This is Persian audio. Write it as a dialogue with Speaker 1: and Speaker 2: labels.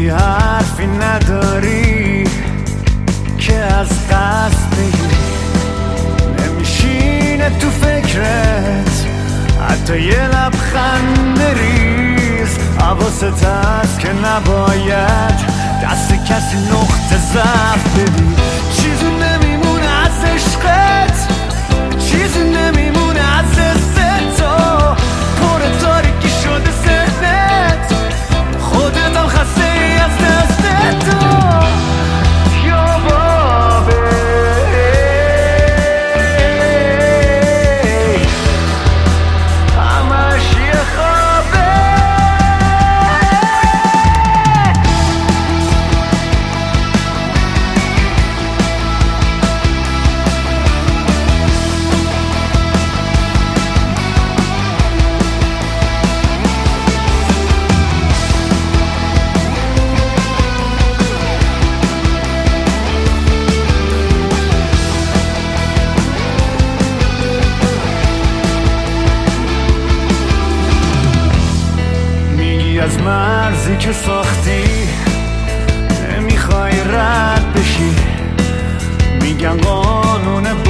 Speaker 1: میگی حرفی نداری که از قصد بگی، نمیشینه تو فکرت حتی یه لبخند ریز. حواست هست که نباید دست کسی نقطه ضعف بدی. چیزی نمیمونه از عشقت، چیزی نمیمونه از حس تو، پر تاریکی شده ذهنت، خودتم خسته ای از دست تو. یا بابا همش یه خوابه. از مرزی که ساختی نمیخوای رد بشی، میگن قانون